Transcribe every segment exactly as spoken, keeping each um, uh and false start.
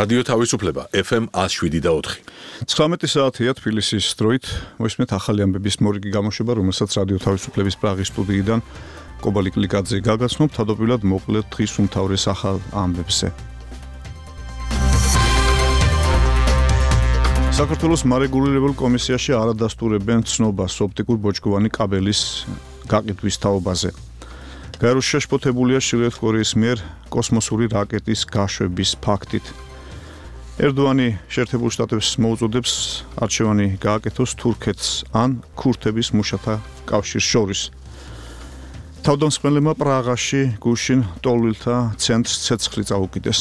რადიო თავისუფლება ეფ ემ one oh seven და four. ცხრამეტი საათია თბილისის დროით. მოისმენთ ახალი ამბების მორიგი გამოშვება, რომელსაც რადიო თავისუფლების პრაღის სტუდიიდან კობალი კლიკაძე გაგაცნობ. თავდაპირველად მოკლედ დღის უმთავრეს ახალ ამბებზე. საქართველოს მარეგულირებელ კომისიაში არ ადასტურებენ ცნობას ოპტიკურ ბოჭკოვანი კაბელის გაყიდვის თაობაზე. გაეროში შეშფოთებულია ჩრდილოეთ კორეის მიერ კოსმოსური რაკეტის გაშვების ფაქტით. ერდოანი შეერთებულ შტატებს მოუწოდებს არჩევანი გააკეთოს თურქეთს ან ქურთების მუშათა კავშირს შორის. თავდამსხმელებმა პრაღაში გუშინ ტოლვილთა ცენტრს ცეცხლი წაუკიდეს.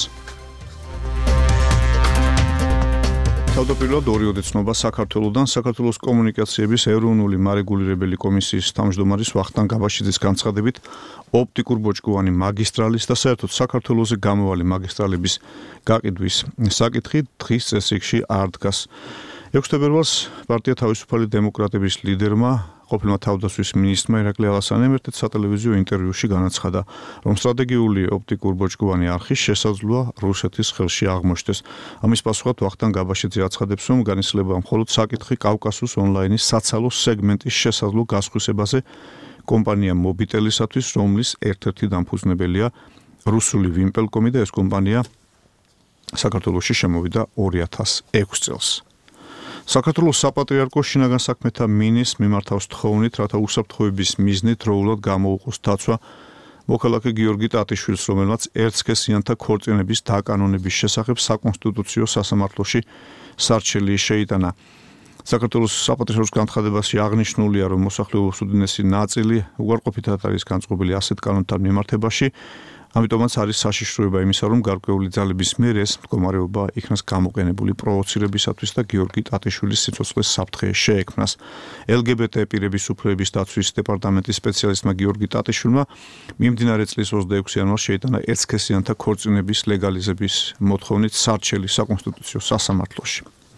თავდაპირველად ორი ოდეცნობა საქართველოსთან საქართველოს კომუნიკაციების ეროვნული მარეგულირებელი კომისიის თავმჯდომარის ვახტანგ გაბაშიძის განცხადებით ოპტიკურ ბოჭკოვანი მაგისტრალის და საერთოდ საქართველოზე გამოვალი მაგისტრალების გაყიდვის საკითხი დღის წესრიგში არ დგას. ექვსი თებერვალს პარტია თავისუფალი დემოკრატების ლიდერმა ყოფილმა თავდაცვის მინისტრმა ირაკლი ალასანემ ერთ სატელევიზიო ინტერვიუში განაცხადა, რომ სტრატეგიული ოპტიკურ ბოჭკოვანი არხი შესაძლოა რუსეთის ხელში აღმოჩნდეს. ამის პასუხად ვახტანგ გაბაშიძე აცხადებს, რომ განისლება მხოლოდ საკითხი კავკასიის ონლაინის საცალო სეგმენტის შესაძლო გასხვისებაზე კომპანია მობიტელისათვის, რომლის ერთ-ერთი დამფუძნებელია რუსული ვიმპელკომი და ეს კომპანია საქართველოში შემოვიდა ორი ათას ექვსი წელს. საქართველოს საპატრიარქოს შინაგან საქმეთა მინისტრს მიმართავს თხოვნით, რათა უსაფრთხოების მიზნით დროულად გამოუყოს დაცვა მოქალაქე გიორგი ტატიშვილს, რომელმაც ერთსქესიანთა ქორწინების დაკანონების შესახებ საკონსტიტუციო სასამართლოში სარჩელი შეიტანა. საქართველოს საპატრიარქოს განცხადებაში აღნიშნულია, რომ მოსახლეობის უდიდესი ნაწილი უარყოფითად არის განწყობილი ასეთ კანონთან მიმართებაში, ამიტომაც არის საშიშროება იმისა, რომ გარკვეული ძალების მიერ ეს მდგომარეობა იქნას გამოყენებული პროვოცირებისათვის და გიორგი ტატიშვილის სიცოცხლის საფრთხე შეექმნას. ელ გი ბი ტი პირების უფლებების დაცვის დეპარტამენტის სპეციალისტმა გიორგი ტატიშვილმა მიმდინარე წლის ოცდაექვსი იანვარს შეიტანა ერთსქესიანთა ქორწინების ლეგალიზების მოთხოვნით სარჩელი საკონსტიტუციო სასამართლოში.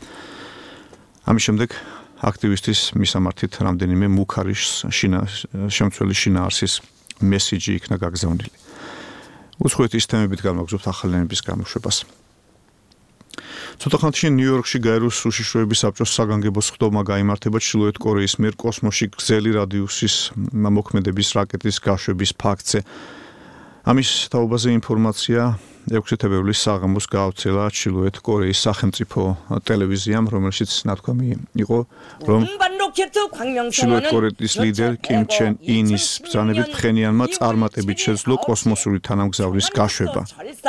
ამის შემდეგ აქტივისტის მისამართით რამდენიმე მუქარი შემცველი შინაარსის მესიჯი იქნა გაგზავნილი. უცხოეთის თემებით გამაგზავნებთ ახალენების გამოშვებას. ცოტა ხანში ნიუ-იორკში გაეროს უშიშროების საბჭოს საგანგებო სხდომა გაიმართება ჩრდილოეთ კორეის მიერ კოსმოსში გრძელი რადიუსის მოქმედების რაკეტის გაშვების ფაქტზე. ამის თაობაზე ინფორმაცია ექვსი თებერვლის საღამოს გაავრცელა ჩრდილოეთ კორეის სახელმწიფო ტელევიზიამ, რომელშიც ნათქვამი იყო, რომ ჩრდილოეთ კორეის ლიდერ კიმ ჩენ ინის ბრძანებით ფხენიანმა წარმატებით შეძლო კოსმოსური თანამგზავრის გაშვება.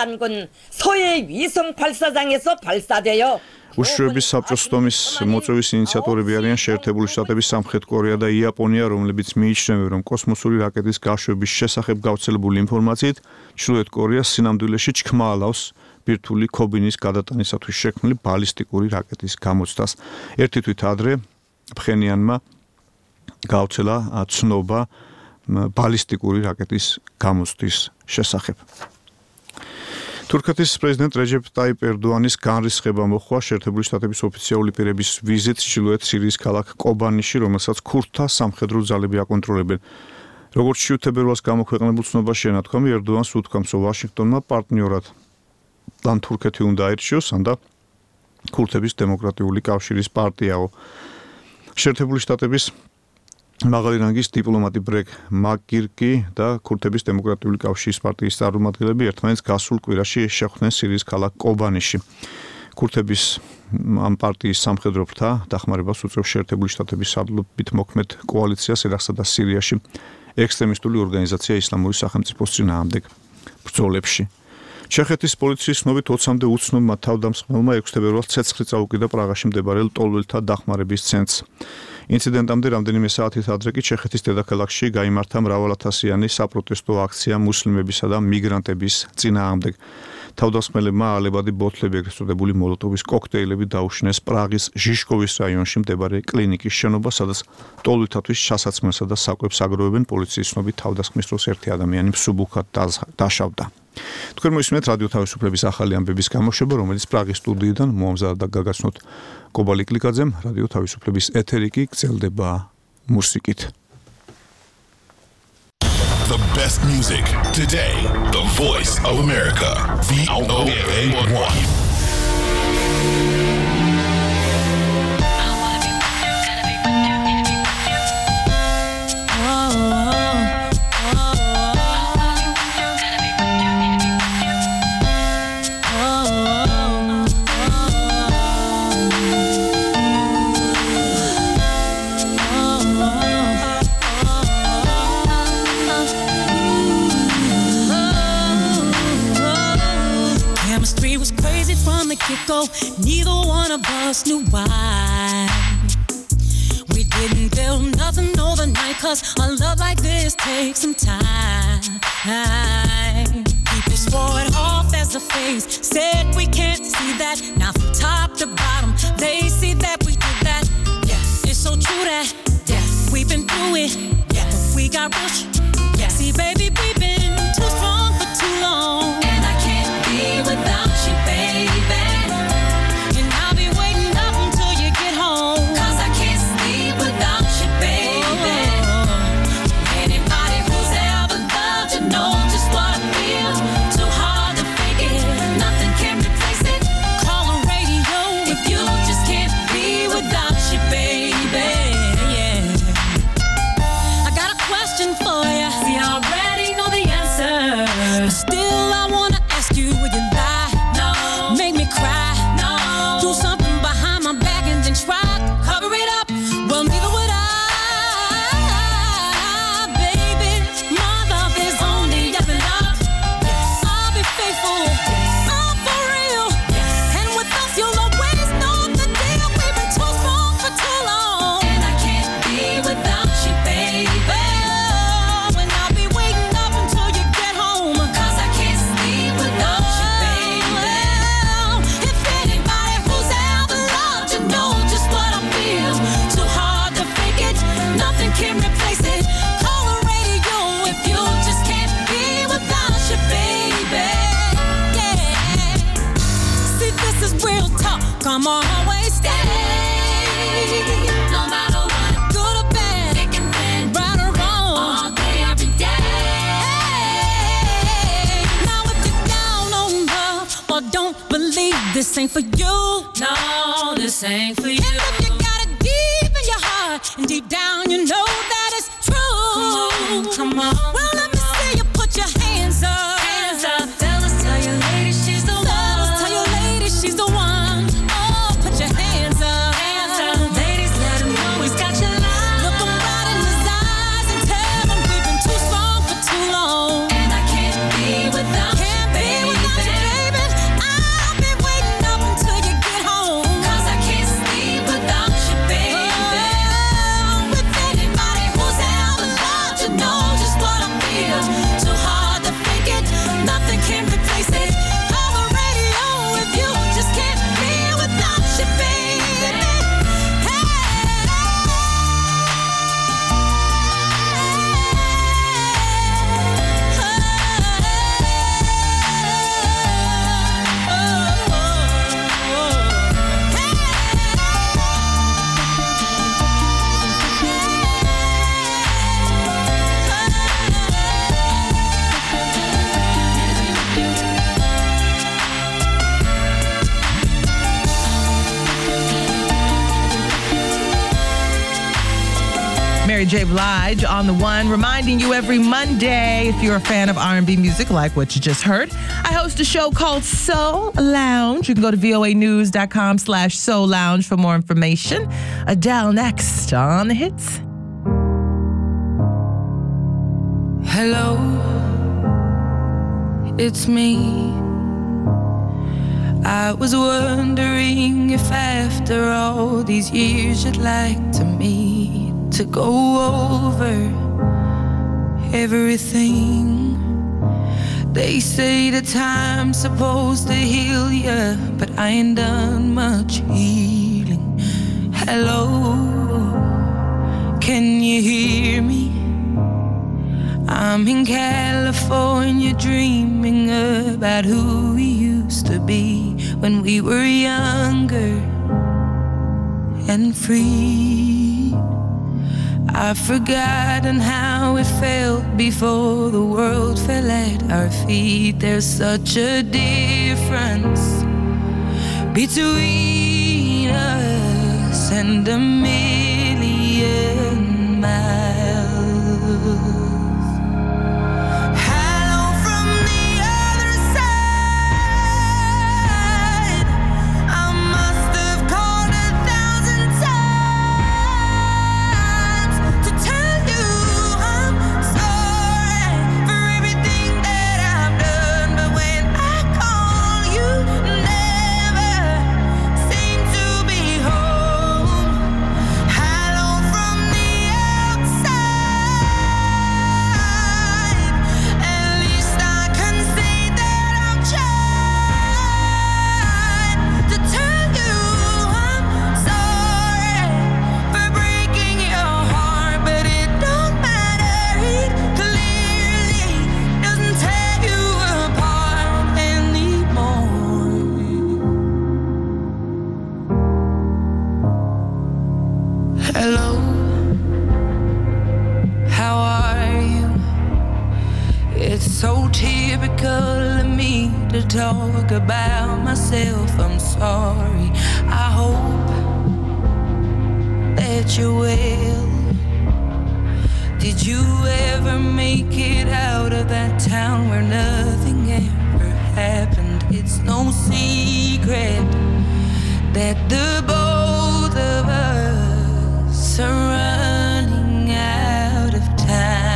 უშიშროების საბჭოს სხდომის მოწვევის ინიციატორები არიან შეერთებული შტატები, სამხრეთ კორეა და იაპონია, რომლებიც მიიჩნევენ, რომ კოსმოსური რაკეტის გაშვების შესახებ გავრცელებული ინფორმაციით ჩრდილოეთ კორეას სინამდვილეში ჩქმა ალავს ბირთვული ქობინის გადატანისათვის შექმნილი ბალისტიკური რაკეტის გამოცდას. ერთი თვით ადრე ფხენიანმა გავრცელა ცნობა ბალისტიკური რაკეტის გამოცდის შესახებ. თურქეთის პრეზიდენტ რეჯეპ ტაიპ ერდოანის განრისხება მოხდა შეერთებული შტატების ოფიციალური პირების ვიზიტს ჩრდილოეთ სირიის ქალაქ კობანიში, რომელსაც ქურთთა სამხედრო ძალები აკონტროლებენ. როგორც შვიდ თებერვალს გამოქვეყნებულ ცნობაში ენათქვამი, ერდოანს უთქვამს, რომ ვაშინგტონმა პარტნიორად ან თურქეთი უნდა აირჩიოს, ან და ქურთების დემოკრატიული კავშირის პარტიაო. შეერთებული შტატების მაღალი რანგის დიპლომატი ბრეგ მაკგირკი და ქურთების დემოკრატიული კავშირის პარტიის წარმომადგენლები ერთმანეთს გასულ კვირაში შეხვდნენ სირიის ქალაქ კობანიში. ქურთების ამ პარტიის სამხედრო ფრთა დახმარებას უწევს შეერთებული შტატების სარდლობით მოქმედ კოალიციას ერაყსა და სირიაში ექსტრემისტული ორგანიზაცია ისლამური სახელმწიფოს წინააღმდეგ ბრძოლებში. ჩეხეთის პოლიციის ცნობით ოცამდე უცნობმა თავდამსხმელმა ექვსი თებერვალს ცეცხლი წაუკიდა პრაღაში მდებარელ ტოლვილთა დახმარების ცენტრს. ინციდენტამდე რამდენიმე საათით ადრე კი ჩეხეთის დედაქალაქში გაიმართა მრავალათასიანი საპროტესტო აქცია მუსლიმებისა და მიგრანტების წინააღმდეგ. თავდამსხმელებმა ალებადი ბოთლები, ეგრეთ წოდებული მოლოტოვის კოქტეილები დაუშინეს პრაღის ჟიშკოვის რაიონში მდებარე კლინიკის შენობა, სადაც ტოლვილთათვის ჩასაცმელსა და საკვებს აგროვებენ. პოლიციის ცნობით თავდასხმის დროს ერთი ადამიანი მსუბუქად დაშავდა. თქვენ მოისმენთ რადიო თავისუფლების ახალი ამბების გამოშვება, რომელიც პრაღის სტუდიიდან მოამზადა და გაგაცნოთ კობალი კლიკაძემ. რადიო თავისუფლების ეთერი კი გრძელდება მუსიკით. The best music today. The voice of America. V O A one. it go. Neither one of us knew why. We didn't build nothing overnight, cause a love like this takes some time. People swore it off as a phase, said we can't see that. Now from top to bottom, they see that we did that. Yeah, it's so true that, yeah, we've been through it. Yeah, we got rich. Yeah, see baby, we've been too strong for too long. And I can't be without you, baby. And I'll be waiting up until you get home, cause I can't sleep without you, baby. Oh. Anybody who's ever loved you know just what I feel. Too hard to fake it, nothing can replace it. Call the radio if you just can't be without you, baby. Yeah. I got a question for you. See, I already know the answer, but still I wanna ask you, would you lie? No. Make me cry? No. Do something behind my back and then try to cover it up? Well, neither would I, baby. My love is only up and up. I'll be faithful. I'm for real. And with us, you'll always know the deal. We've been too strong for too long. And I can't be without you, baby. Oh, and I'll be waiting up until you get home, cause I can't sleep without you, baby. If anybody who's ever loved you know just what I feel. Too hard to fake it, nothing can replace it. Call the radio if you just can't be without you, baby. Yeah. See, this is real talk. I'ma always stay, no matter what, good or bad, thick and thin, right or wrong, all day, every day. Now if you're down on love or don't believe, this ain't for you. No, this ain't for you. And if you got it deep in your heart and deep down you know that it's true, come on, come on. Well, let me see you put your hands up. Hands up. Fellas, tell your lady she's the one. Fellas, tell your lady she's the one. Oh, put your hands up. Hands up. Ladies, let him know he's got your line. Look him right in his eyes and tell him we've been too strong for too long. And I can't be without you, baby. I'll be waiting up until you get home, cause I can't sleep without you, baby. Oh, with anybody who's ever loved you know just what I feel. Too hard to fake it, nothing can replace it. Call the radio if you just can't be without you, baby. Hey. Mary J. Blige on the one, reminding you every Monday, if you're a fan of R and B music like what you just heard, I host a show called Soul Lounge. You can go to voanews.com slash Soul Lounge for more information. Adele next on the hits. Hello, it's me. I was wondering if after all these years you'd like to meet to go over everything. They say the time's supposed to heal ya, but I ain't done much healing. Hello, can you hear me? I'm in California dreaming about who we used to be when we were younger and free. I've forgotten how it felt before the world fell at our feet. There's such a difference between us and a million miles. Never It's so typical of me to talk about myself. I'm sorry. I hope that you're well. Did you ever make it out of that town where nothing ever happened? It's no secret that the both of us are running out of time.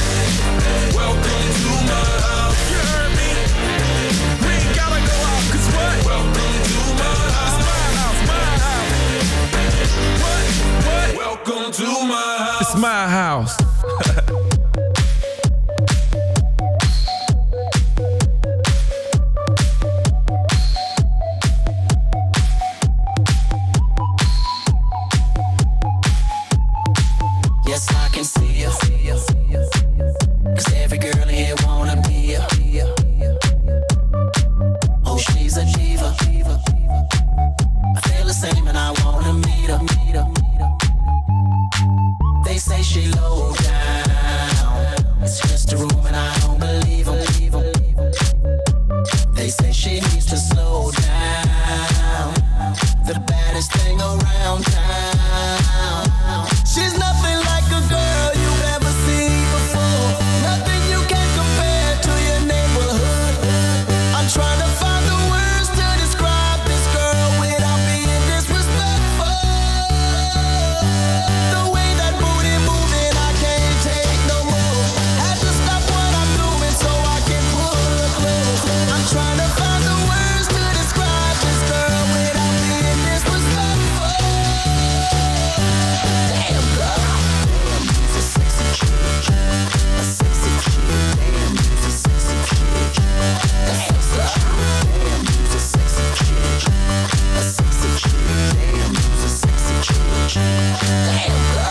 Welcome to my house. You heard me? We ain't gotta go out 'cause They say she needs to slow down. The baddest thing around town. She's nothing like a girl you've ever seen before. Nothing you can compare to your neighborhood. I'm trying to find the words to describe this girl without being disrespectful. The way that booty moving, I can't take no more. Had to stop what I'm doing so I can pull her close. I'm trying to find the words to describe this girl without being disrespectful. Damn girl, damn, she's a sexy chick, a sexy chick. Damn, she's a sexy chick, damn girl, damn, she's a sexy chick, a sexy chick. Damn, she's a sexy chick, damn girl.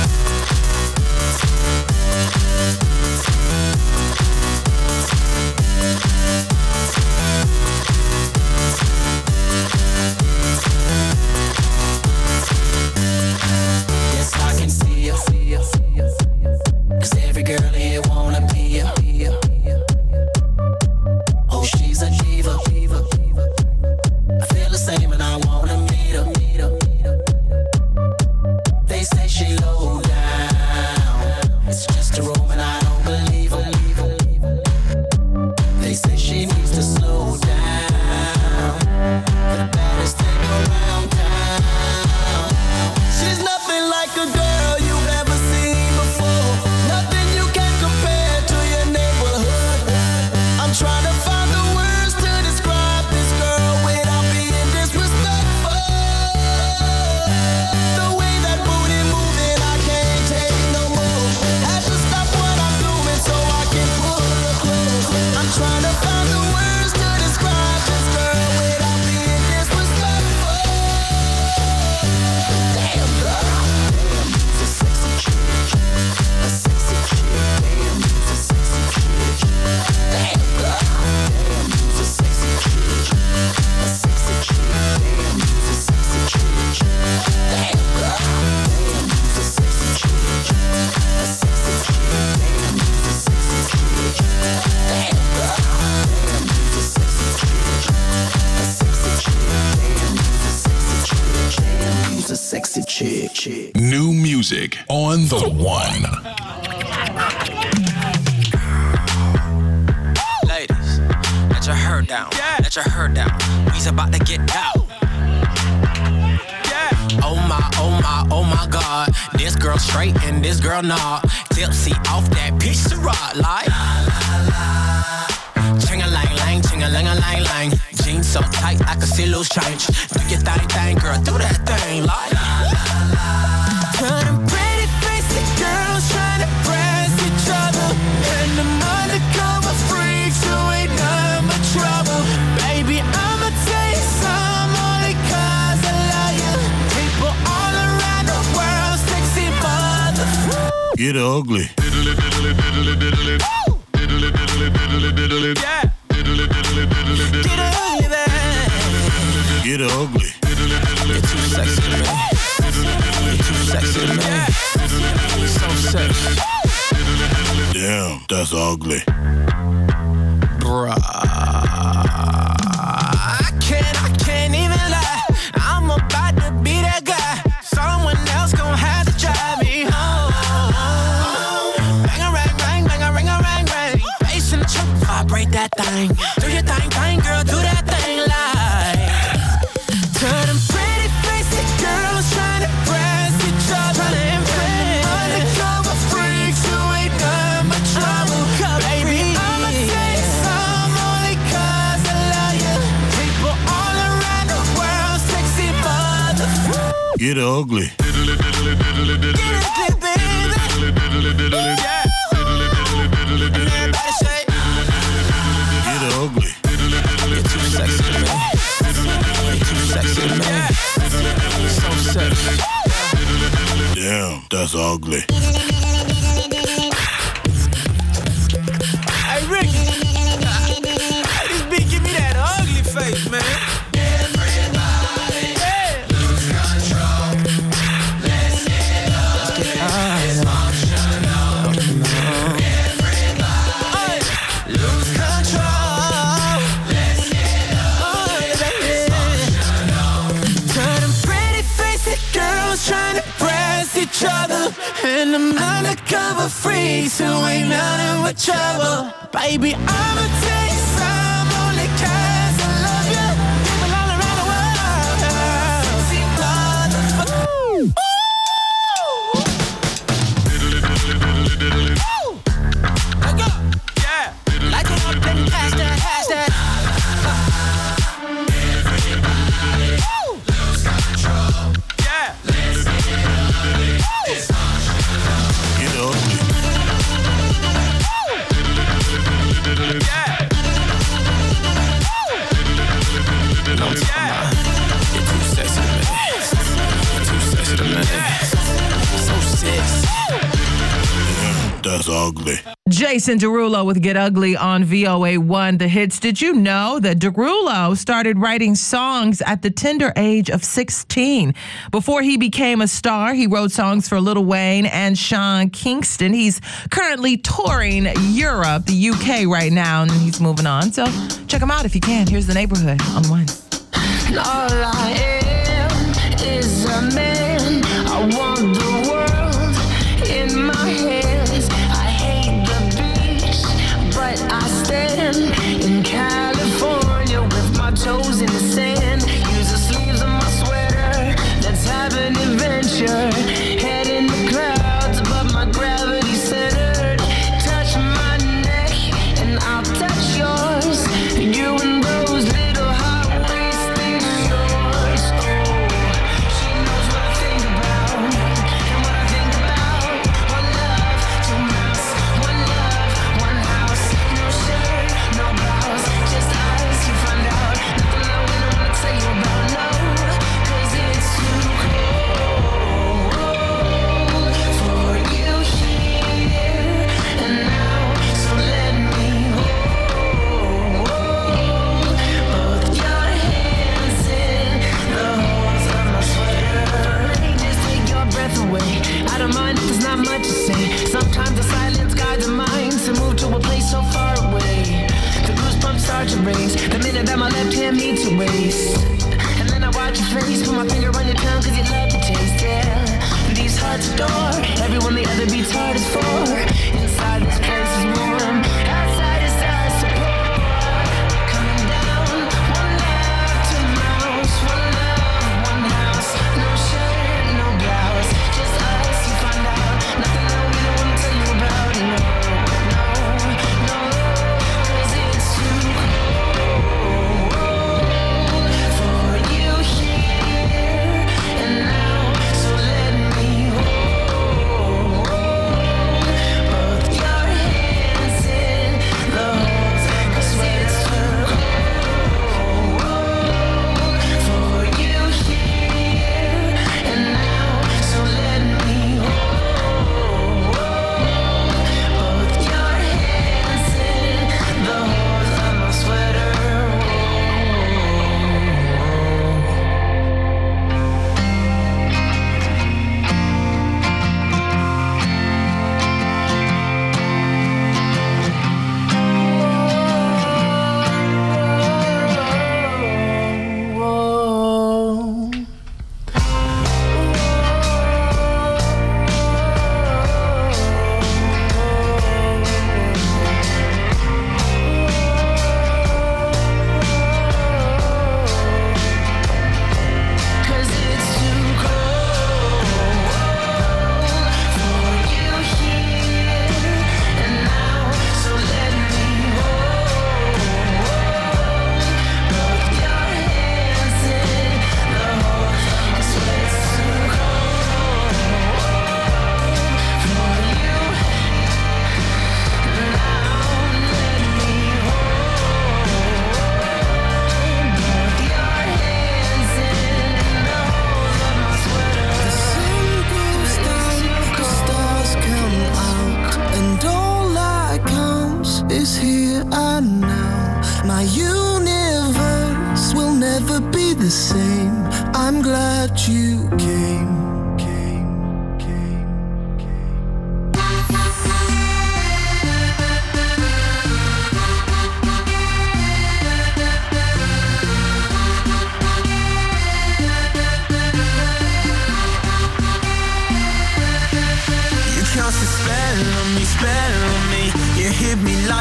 Yes, I can see her, see her, see her. 'Cause every girl here wanna be her, be her. Oh, she's a diva, diva, diva. I feel the same and I wanna meet her, meet her, meet her. They say she low down. It's just a room and I don't believe her, believe her, believe her. They say she needs to slow down. The baddest thing around town. She's nothing like a girl you've ever seen before. Nothing you can compare to your neighborhood. I'm trying to find the words to describe this girl without being disrespectful. The way that booty moving, I can't take no more. Had to stop what I'm doing so I can pull her close. I'm trying to find the words to describe this girl without being disrespectful. Damn girl, damn, she's a sexy chick, a sexy chick. Damn, she's a sexy chick. Damn girl, damn, she's a sexy chick, a sexy chick. Damn, she's a sexy chick. Damn girl, damn, she's a sexy chick, a sexy chick. Damn, she's a sexy chick. Damn girl, damn, she's a sexy chick, a sexy chick. Damn, she's a sexy chick. Damn, she's a sexy chick, chick. New music on the one. Ladies, let your hair down. Let your hair down. We's about to get out. Oh my, oh my, oh my God. This girl straight and this girl not. Tipsy off that piece of rock like. Ching-a-lang-lang, ching-a-lang-a-lang-lang. Jeans so tight I can see loose change. Do your thing, thing, girl, do that thing like. Turn them pretty faced girls trying to press each other. And the undercover freaks who ain't none but trouble. Baby, I'ma tell you some only 'cause I love you. People all around the world, sexy mother. Get ugly. Yeah. Get ugly, man. Get ugly. You're too sexy, man. You're too sexy, man. So sexy. Damn, that's ugly. Bruh. I can't, I can't even lie. I'm about to be that guy. Someone else gon' have to drive me home. Bang a rang, rang, bang a ring a rang, rang. Bass in the truck, vibrate that thing. Do your thing, thing, girl, do that thing like. Turn them pretty faced girls trying to press each other. Trying to impress undercover freaks who ain't none but trouble. Baby, I'ma tell you some only 'cause I love you. People all around the world, sexy mother. Get ugly. Get ugly, baby. Yeah. And everybody say, Get ugly. you're too sexy, man. You're too sexy, man. So sexy. Damn, that's ugly. Hey, Rick. Hey, this beat give me that ugly face, man. Everybody, Yeah. lose control. Let's get up. Dysfunctional. Everybody, lose control. Let's each other. And I'm undercover freaks who ain't nothing but trouble. Baby, I'ma tell you some only 'cause I love you. People all around the world. See, motherfucker. Ooh. Let go. Yeah. Light it up and pass that, pass that. Lose control. Yeah. Let's get ugly. It's Get ugly. yeah. No, yeah. You're too sexy to me. You're too sexy to me. So sexy. That's ugly. Jason Derulo with Get Ugly on V O A one, The Hits. Did you know that Derulo started writing songs at the tender age of sixteen? Before he became a star, he wrote songs for Lil Wayne and Sean Kingston. He's currently touring Europe, the U K right now, and he's moving on. So check him out if you can. Here's The Neighborhood on One. All I am is a man. I want the world in my hands. I hate the beach, but I stand in California with my toes in the sand. Use the sleeves of my sweater. Let's have an adventure. Head in the clouds above my gravity centered. Touch my neck and I'll touch yours. You and those little hot waisted shorts. Oh, she knows what I think about and what I think about. One love, two mouths. One love, one house. No shirt, no blouse. Just us, you find out. Nothing I wouldn't wanna tell you about, no. 'Cause it's too cold for you here and now. So let me hold both your hands in the holes of my sweater. Let me just take your breath away. I don't mind if there's not much to say. Sometimes the silence guides the mind to move to a place so far away. The goosebumps start to raise the minute that my left hand meets your waist. And then I watch your face, put my finger on your tongue 'cause you love the taste, yeah. These hearts adore everyone the other beats hard is for. Inside this place is warm, outside is us support. Coming down, one love, two mouths. One love, one house. No shirt, no blouse. Just us, you find out. Nothing that we don't wanna tell you about. No, no, no. 'Cause it's too cold for you here and now. So let me hold both your hands in the holes of my sweater. It's too cold for you here and now. So let me hold both your hands in the holes of my sweater. Cause it's too cold for you here and now. So let me hold both your hands in the holes of my sweater. It's too cold for you now. Let me hold both your hands in the holes of my sweater. The sun goes down, the stars come out, and all that counts is here and now. My universe will never be the same. I'm glad you came, came, came, came.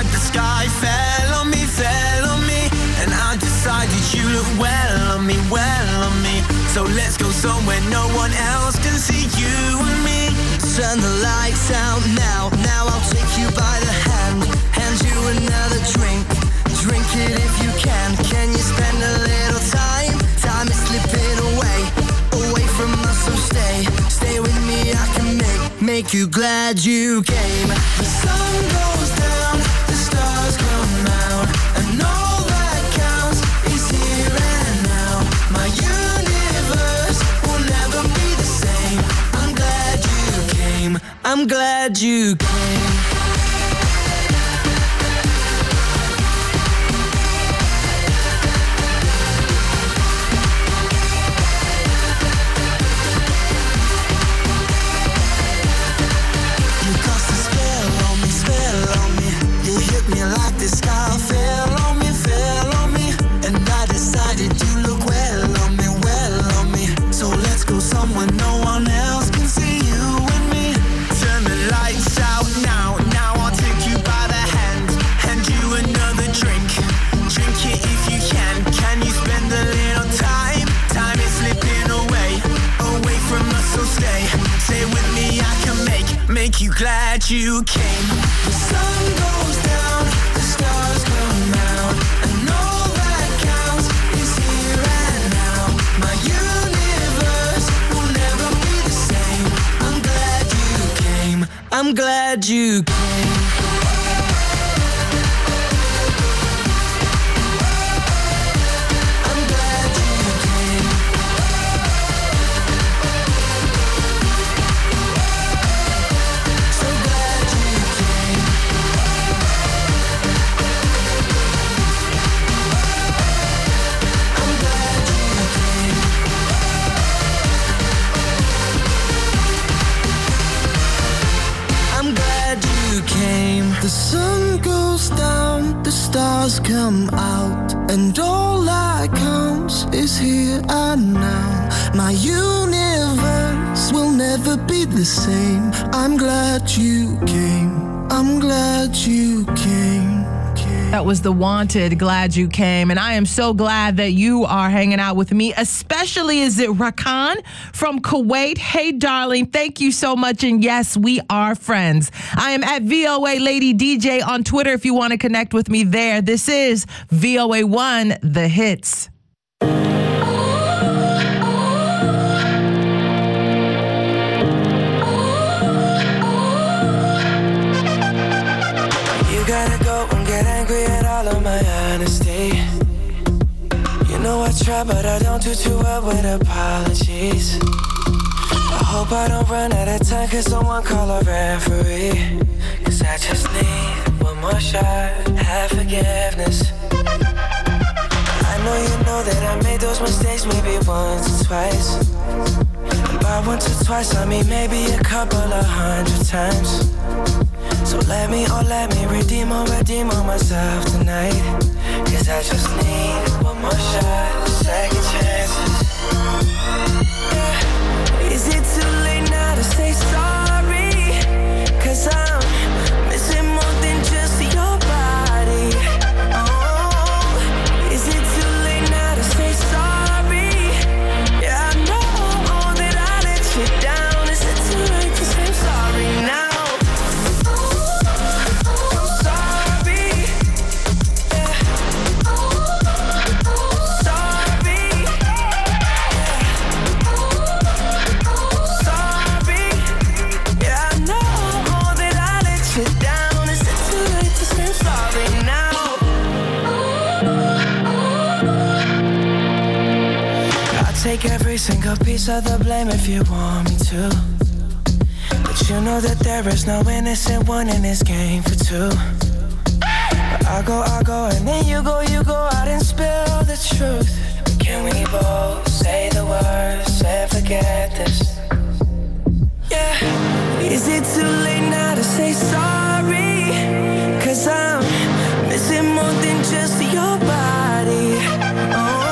like the sky fell on me, fell on me, and I decided you look well on me, well on me. So let's go somewhere no one else can see you and me. Turn the lights out now, now I'll take you by the hand, hand you another drink, drink it if you can. Can you spend a little time? Time is slipping away, away from us, so stay, stay with me, I can make, make you glad you came. The sun goes down, the stars come out, and all that counts is here and now. My universe will never be the same. I'm glad you came, I'm glad you came. Like the sky fell on me, fell on me, and I decided you look well on me, well on me. So let's go somewhere no one else can see you and me. Turn the lights out now, now I'll take you by the hand, hand you another drink, drink it if you can. Can you spend a little time? Time is slipping away, away from us, so stay, stay with me, I can make, make you glad you came. The sun goes down, the stars come out, and all that counts is here and now. My universe will never be the same. I'm glad you came, I'm glad you came. I'm glad you came. So glad you came. I'm glad you came. I'm glad you came. The sun goes down, the stars come out, and all that counts is here and now. My universe will never be the same. I'm glad you came, I'm glad you came. That was The Wanted, Glad You Came. And I am so glad that you are hanging out with me, especially is it Rakan from Kuwait. Hey, darling, thank you so much. And yes, we are friends. I am at V O A Lady D J on Twitter if you want to connect with me there. This is V O A one, The Hits. You gotta go and get angry at all of my honesty. You know I try, but I don't do too well with apologies. I hope I don't run out of time, cause someone call a referee. Cause I just need one more shot, have forgiveness. I know you know that I made those mistakes maybe once or twice. And by once or twice I mean maybe a couple of hundred times. So let me, oh let me redeem or redeem on myself tonight. Cause I just need one more shot, second chances. Yeah. Is it too late now to say sorry? Cause I'm missing more than just your body. Oh, is it too late now to say sorry? Yeah, I know that I let you down. Is it too late to say sorry now? Take every single piece of the blame if you want me to. But you know that there is no innocent one in this game for two. But I go, I go, and then you go, you go out and spill the truth. But can we both say the words and forget this? Yeah. Is it too late now to say sorry? Cause I'm missing more than just your body. Oh.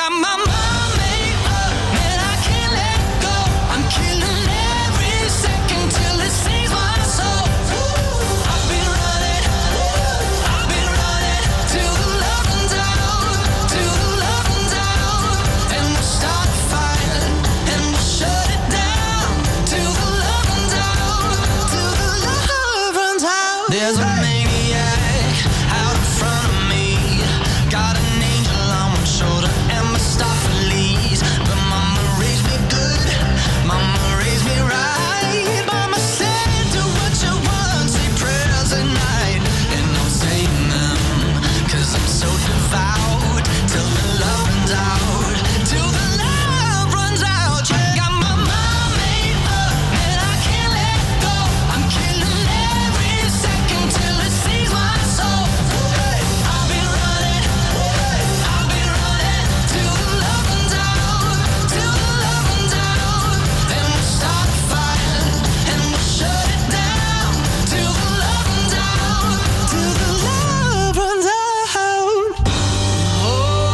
got my mind made up and I can't let go. I'm killing every second till it sings my soul. I've been running, I've been running till the love runs out, till the love runs out, and we'll start a fire and we'll shut it down till the love runs out, till the love runs out. There's a maniac out in front of me, got an angel on one shoulder and Mephistopheles. But mama raised me good, mama raised me right. Mama said do what you want, say prayers at night. And I'm saying them, cause I'm so devout, till the love runs out, till the love runs out. Yeah, got my mind made up and I can't let go. I'm killing every second till it sees my soul. Hey, I've been running, I've been running till the love runs out, till the love runs out, and we'll start a fire and we'll shut it down till the love runs out, till the love runs out. Oh,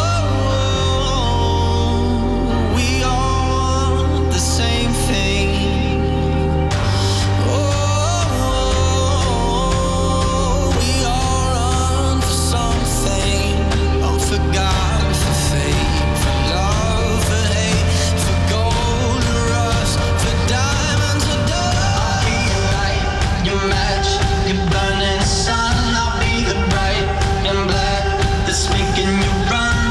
we all want the same thing. Oh, we all run for something. Oh, for God, for faith, for love, for hate, for gold and rust, for diamonds or dust. I'll be your light, your match, your burning sun. I'll be the bright and black that's making you run.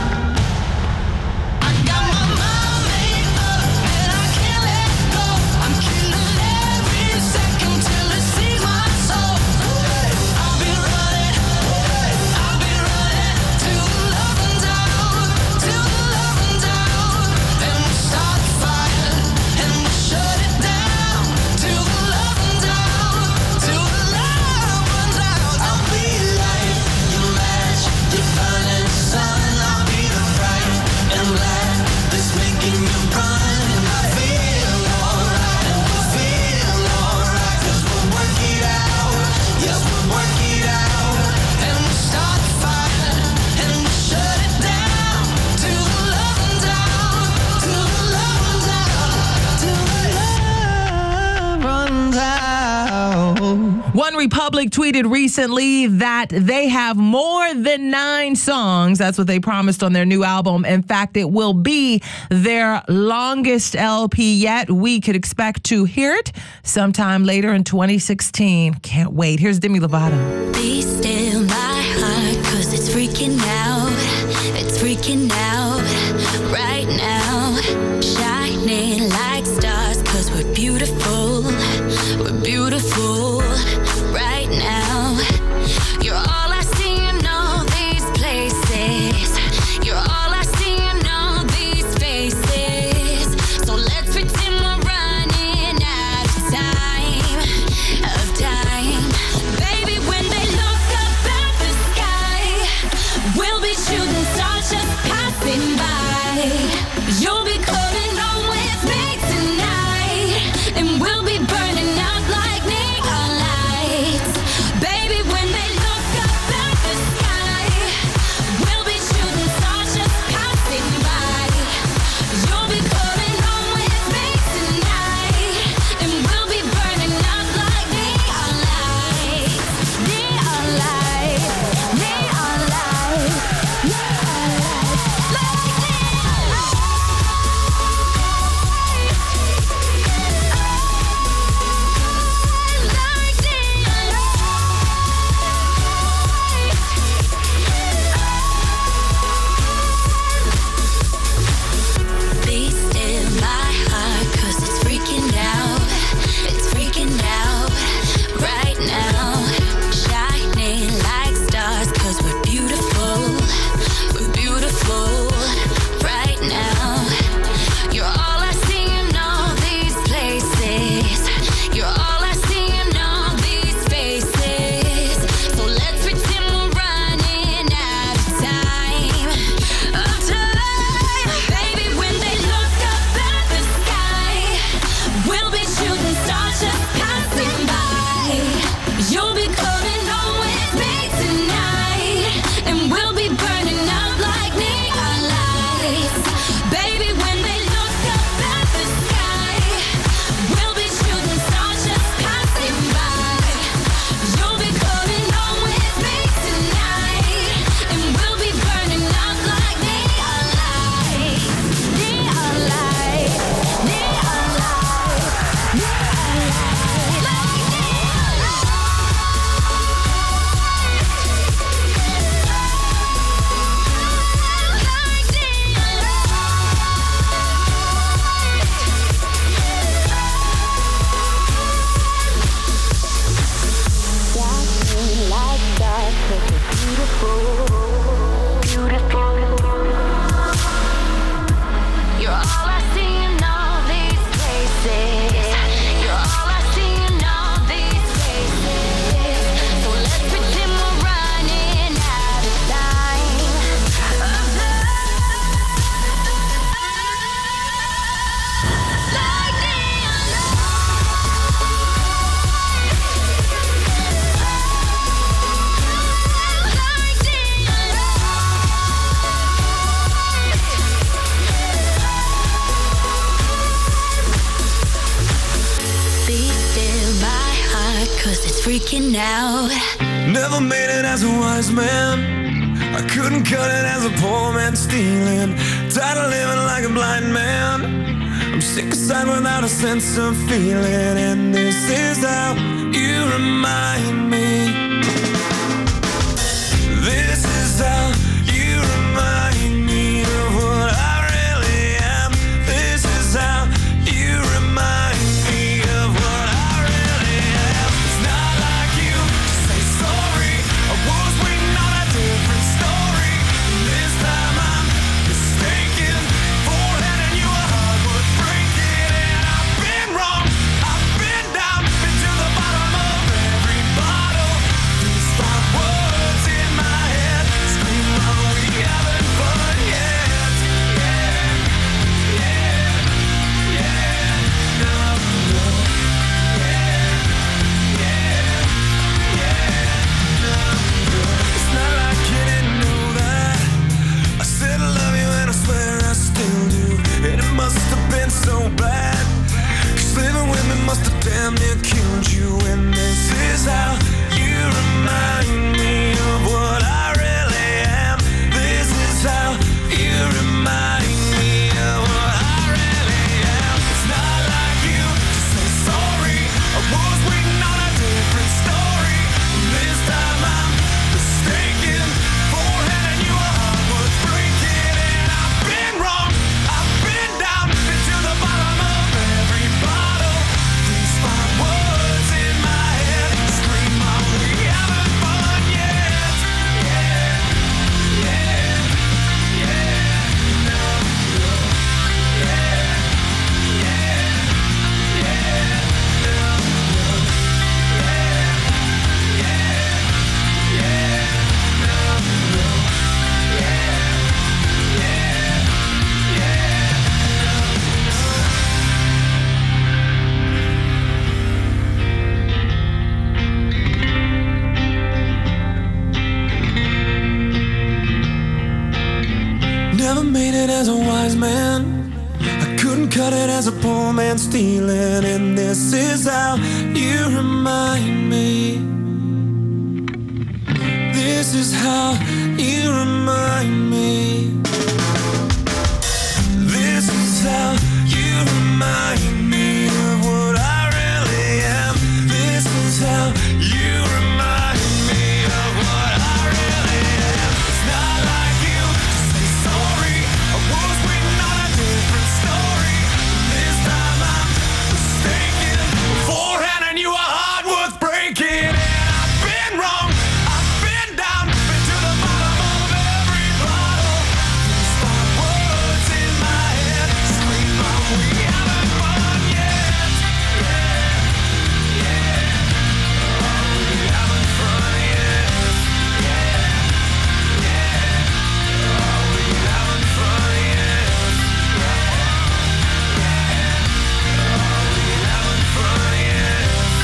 I got my mind made up and I can't let go. I'm killing every second till it sees my soul. I've been running, I've been running till the love runs out, till the love runs out, and we'll start a fire and we'll shut it down till the love runs out, till the love runs out. I'll be your light, your match, your burning sun. I'll be the bright and black that's making you run. And I feel alright, and we'll feel alright, cause we'll work it out. Yes, we'll work it out, and we'll start a fire and we'll shut it down till the love runs out, till the love runs out, till the love runs out. One Republic tweeted recently that they have more than nine songs. That's what they promised on their new album. In fact, it will be their longest L P yet. We could expect to hear it sometime later in twenty sixteen. Can't wait. Here's Demi Lovato. Be still my heart, cause it's freaking out. It's freaking out right now. Shining like stars, cause we're beautiful. We're beautiful right now. You're all I see in all these places. You're all I see in all these faces. So let's pretend we're running out of time, of time. Baby, when they look up at the sky, we'll be shooting stars just passing by. You'll be coming home with me tonight, and we'll be burning out like neon lights. Baby, when out. Never made it as a wise man. I couldn't cut it as a poor man stealing. Tired of living like a blind man. I'm sick aside without a sense of feeling. And this is how you remind me. This is how you remind me of what I really am. This is how you remind me of what I really am. It's not like you to say sorry. I was waiting on a different story. This time I'm mistaken for handing you a heart worth breaking. And I've been wrong, I've been down, been to the bottom of every bottle. These five words in my head scream, oh, we haven't fun yet. Yeah, yeah, yeah, no, no. Yeah, yeah, yeah, no, no. It's not like you didn't know that I said I love you and I swear I still do. And it must have been so bad, 'cause living with me must have damn near killed you. And this is how you remind me of what I really am. This is how you remind me of what I really am. It's not like you to say sorry. I was waiting on a different story. This time I'm mistaken for handing you a heart worth breaking. And I've been wrong, I've been down, been to the bottom of every bottle. These five words in my head scream, oh, we haven't fun yet. Yeah, yeah, yeah, no, no. Yeah, yeah, yeah, no, no. Yeah, yeah, yeah, no, no. Yeah, yeah, yeah, Never made it as a wise man. I couldn't cut it as a poor man stealing. And this is how you remind me. This is how you remind me. This is how you remind me of what I really am. This is how you remind me of what I really am. It's not like you to say sorry. I was waiting on a different story. This time I'm mistaken for handing you a heart worth breaking. And I've been wrong, I've been down, been to the bottom of every bottle. These five words in my head scream, oh, we haven't fun yet. Yeah, yeah, oh, we haven't fun yet. Yeah, yeah, oh, we haven't fun yet. Yeah, yeah, oh, we haven't fun yet.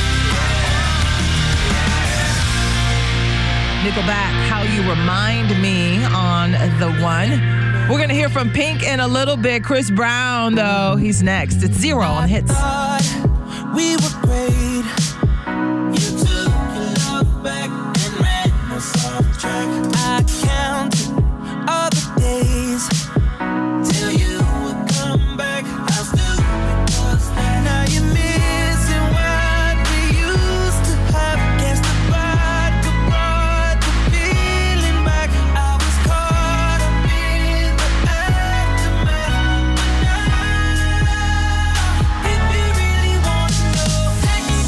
Nickelback, How You Remind Me on the one. We're going to hear from Pink in a little bit. Chris Brown, though, he's next. It's Zero on Hits. Thought we were great. You took your love back and ran us off track. I counted all the days till you would come back. How stupid was that? Now you're missing what we used to have. Guess the vodka brought the feeling back. I was caught up in the aftermath. But now, if you really want to know, take me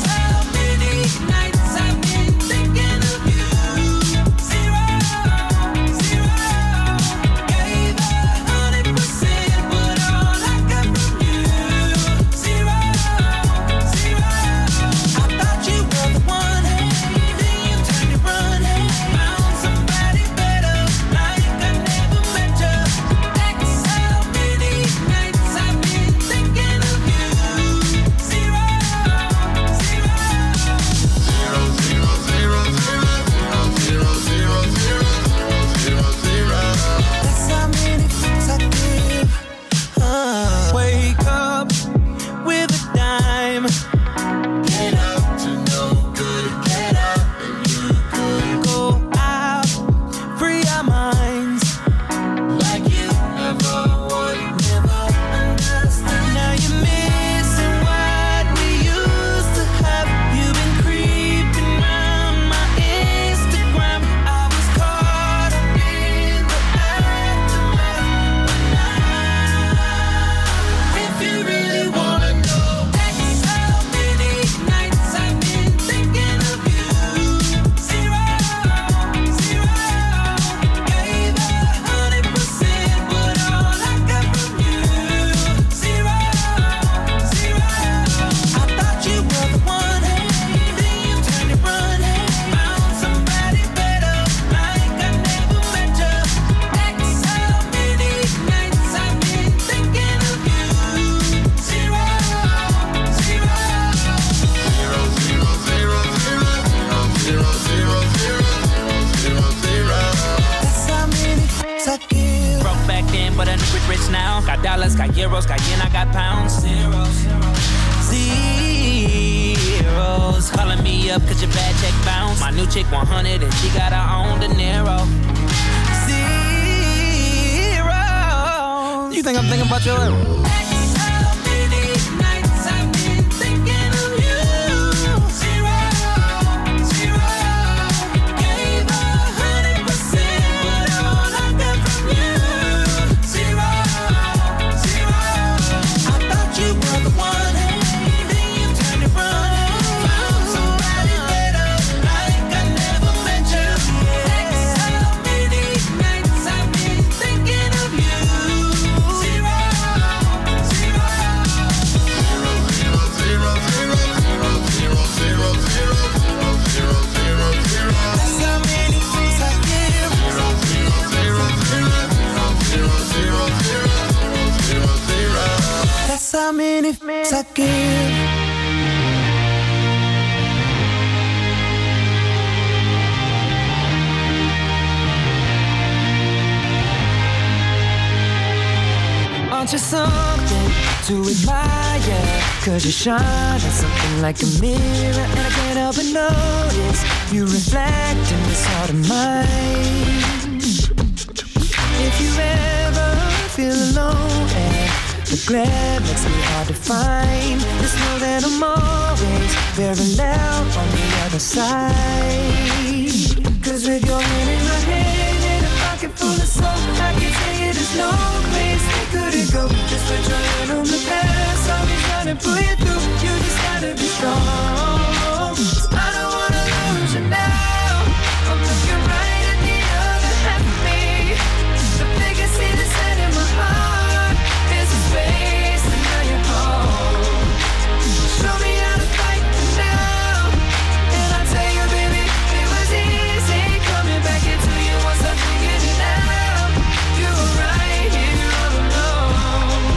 rich now. Got dollars, got euros, got yen, I got pounds. Zeros, zeros. Calling me up cause your bad check bounce. My new chick one hundred and she got her own De Niro. Zero. You think I'm thinking about your euro? How many f***s I give? Aren't you something to admire? Cause you shine on something like a mirror, and I can't help but notice you reflect in this heart of mine. If you ever feel alone and the glare makes me hard to find, just know that I'm always very loud on the other side. Cause with your hand in my hand and a pocket full of soap, I can tell you there's no place we couldn't go. Just put your hand on the past, I'll be trying to pull you through. You just gotta be strong. I don't wanna lose you now. I'm looking right at the other half of me. The biggest see the set in my heart. Space and now you're home. Show me how to fight now. And I tell you, baby, it was easy coming back into you once I figured it out. You were right here all alone.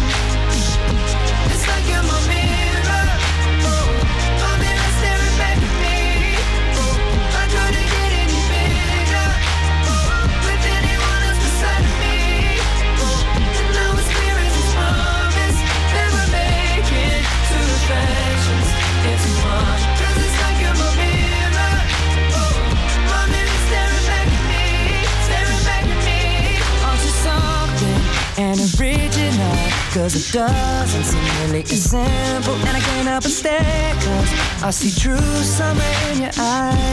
It's like you're my mirror. Oh, my mirror staring back at me. Oh, I couldn't get any bigger. Oh, with anyone else beside me. Oh, and now it's clear as it's never make it to reflections. It's one, cause it's like you're my mirror. Oh, my mirror staring back at me, staring back at me. Aren't you something and original? Cause it doesn't seem really as simple, and I can't help but stare, cause I see true summer in your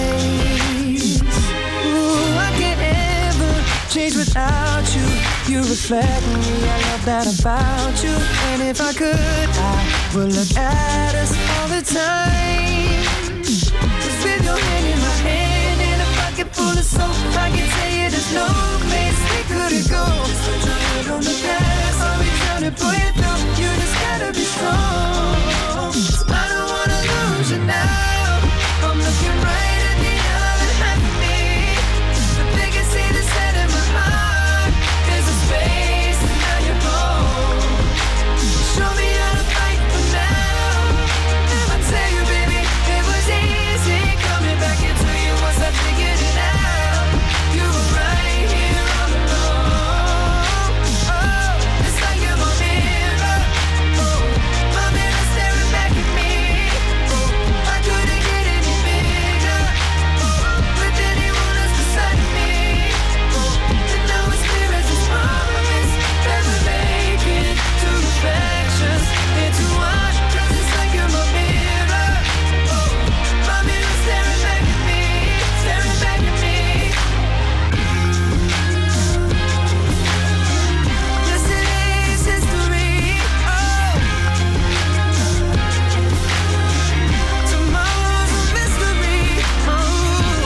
eyes. Ooh, I can't ever change without you. You reflect me, I love that about you. And if I could, I would look at us all the time. Just with your hand in my hand and a pocket full of soap, I can tell you there's no place we couldn't go. Just put your hand on the past, I'll be trying to pull you through. You just gotta be strong. I don't wanna lose you now. I'm looking right at the other half of me. The biggest see the set in my heart. There's a space and now you're home. Show me how to fight for now. I tell you, baby, it was easy coming back into you once I figured it out. You were right here all alone. Oh, it's like you're my mirror. Oh, my mirror staring back at me. Oh, I couldn't get any bigger. Oh, with anyone else beside me. Oh, and now it's clear as this promise. Never make it to reflections into one. Cause it's like you're my mirror. Oh, my mirror staring back at me, staring back at me. Yesterday's history. Oh, tomorrow's a mystery. Oh,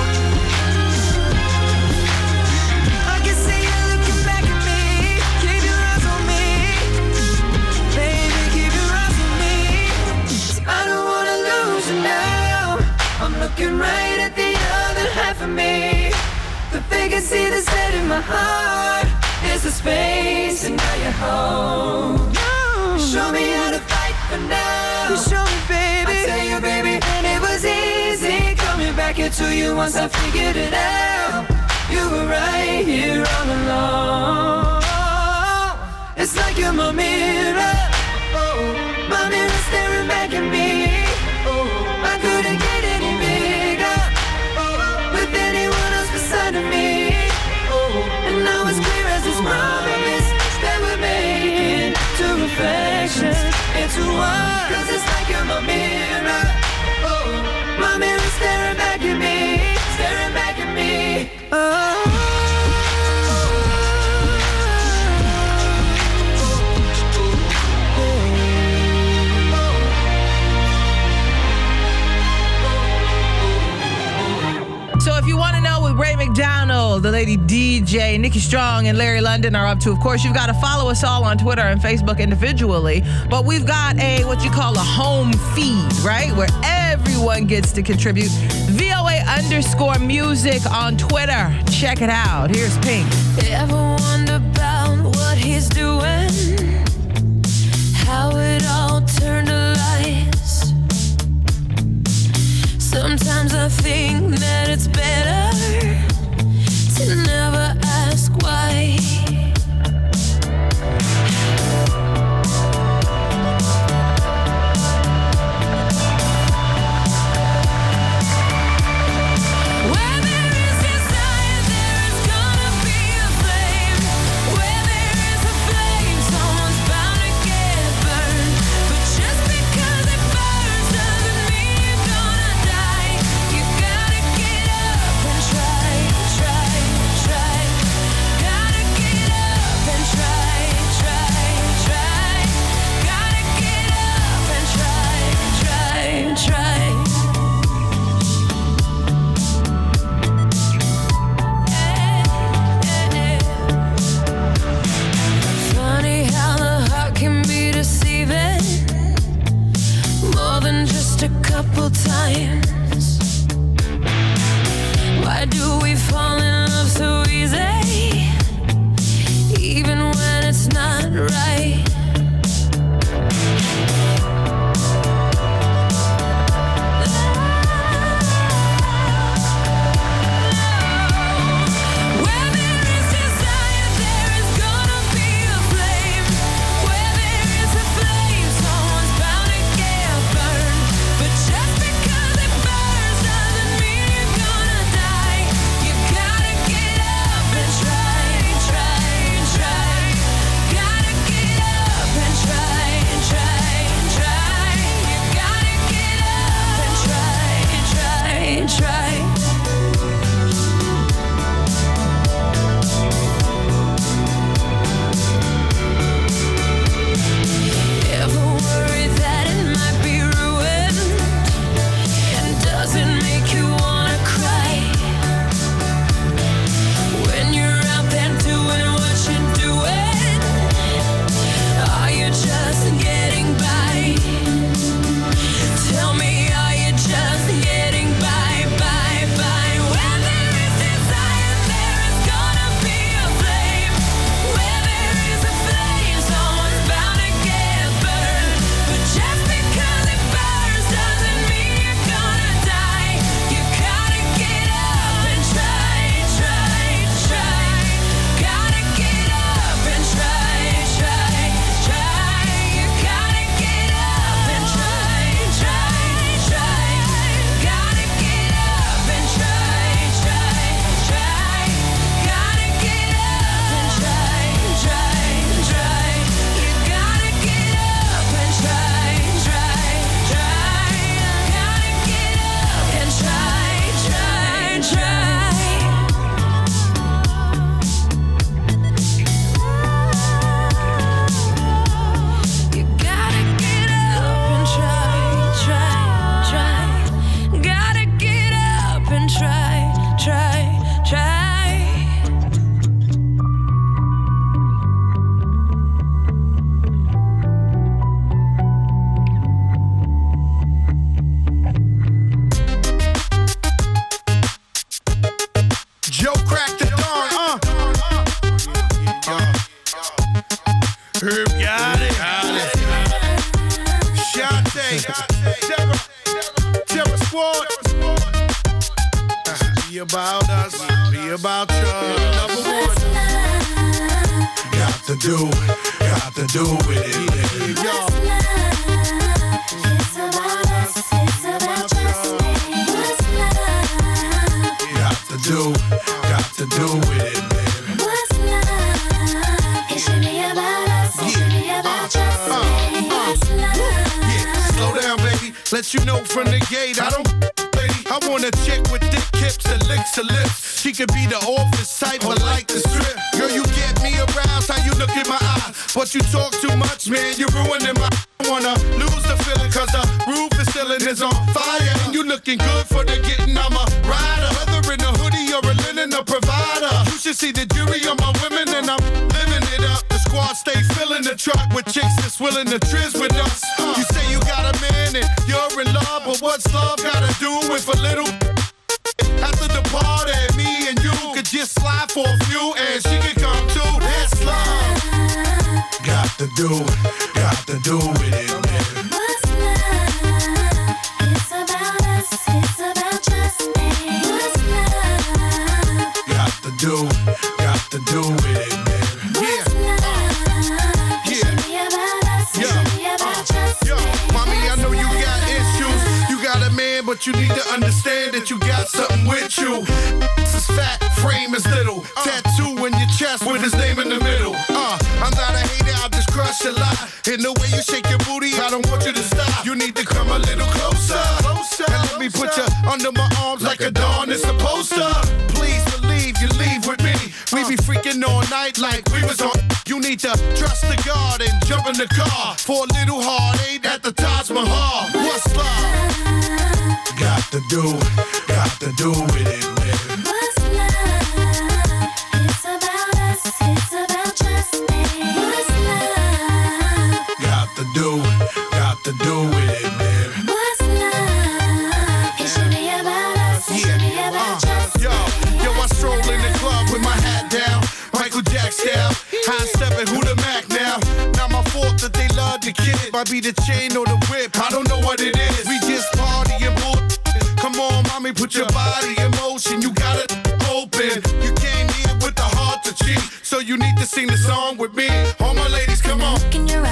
I can see you looking back at me. Keep your eyes on me, baby, keep your eyes on me. I don't wanna lose you now. I'm looking right at the other half of me. The biggest see the set in my heart. It's the space and now you're home. Show me how to fight for now. You show me, baby. I tell you, baby, and it was easy coming back into you once I figured it out. You were right here all along. It's like you're my mirror. Oh, my mirror staring back at me. Oh, I couldn't get any bigger. Oh, with anyone else beside of me. Oh, and now it's clear as this promise that we're making two reflections into one. Cause it's like you're my mirror. Oh, my mirror staring back at me, staring back at me. Oh. So if you want to know what Ray McDonald, the lady D J, Nikki Strong, and Larry London are up to, of course, you've got to follow us all on Twitter and Facebook individually. But we've got a, what you call a home feed, right? Where everyone gets to contribute. V O A underscore music on Twitter. Check it out. Here's Pink. Ever wonder about what he's doing? How it all turned to lies? Sometimes I think that it's better to never ask why. Where there is desire, there is gonna be a flame. Where there is a flame, someone's bound to get burned. But just because it burns doesn't mean you're gonna die. You gotta get up and try, try, try. Gotta get up and try, try, try. Gotta get up and try, try, try. Funny how the heart can be deceiving, more than just a couple times. Why do we fall in love so easy, even when it's not right? Where there is desire, there is gonna be a flame. Where there is a flame, someone's bound to get burned. But just because it burns doesn't mean you're gonna die. You gotta get up and try, try, try. Gotta get up and try, try, try. You gotta get up and try, try, try. Ever worried that it might be ruined? And does it make you wanna cry? When you're out there doing what you're doing, are you just getting by? Tell me, are you just getting by, by, by? Where there is desire, there is gonna be a flame. Where there is a flame, someone's bound to get burned. But just because it burns doesn't mean you're gonna die. You gotta get up and try, try, try. Gotta get up and try, try, try. You gotta get up and try, try, try. Gotta get up and try, try, try. Gotta get up and try, try, try. You gotta get up and try, try, try. Gotta get up and try, try, try. You gotta get up and try, try, try. Gotta get up and try, try, try. Joe cracked the dawn, uh. Herb got it. Shante, Terror, Terror Squad. Be about us, be about you. Number one. got to do, got to do with it, baby. Yo. What's love? It's about us, it's about just me. What's love? Got to do, got to do with it, baby. What's love? It should be about us, it should be about just me. What's love? Yeah, slow down, baby. Let you know from the gate, I don't, lady. I want a chick with thick hips and licks her lips. She could be the office type, but like the strip. Girl, you get me aroused, how you look in my eye. But you talk too much, man, you're ruining my. I wanna lose the feeling, cause the roof is ceiling is on fire. And you looking good for the getting, I'm a rider. Whether in a hoodie or a linen, a provider. You should see the jury on my women, and I'm living it up. The squad stay filling the truck with chicks that's willing to trizz with us. You say you got a man and you're in love, but what's love gotta do with a little? After the party, me and you could just slide for a few, and she could come too. That's love. Got to do, got to do with it, man. What's love? It's about us, it's about just me. What's love? Got to do, got to do with it, man. What's love? It should be about us, it should be about just Yo, me. mommy, I know you got issues. You got a man, but you need to understand that you got something with you. This is fat, frame is little. Tattoo in your chest with his name in the middle. Uh, I'm not a hater, I'll just crush a lot. In the way you shake your booty, I don't want you to stop. You need to come a little closer. Closer. And let me put you under my arms like a dawn is supposed to. Please believe you leave with me. We be freaking all night like we was on. You need to trust the God and jump in the car for a little heartache at the Taj Mahal. What's love? Got to do, got to do with it, man. What's love? It's about us, it's about just me. What's love? Got to do, got to do with it, man. What's love? It should be about us, it should be about just Yo, me. yo, I stroll in the club with my hat down, Michael Jack style, high stepping, who the Mac now? Not my fault that they love the kid. Might be the chain or the whip, I don't know what it is. We just party and bull. Come on, mommy, put your body in motion. You got it open. You came here with the heart to cheat, so you need to sing the song with me. All my ladies, come on. Look in your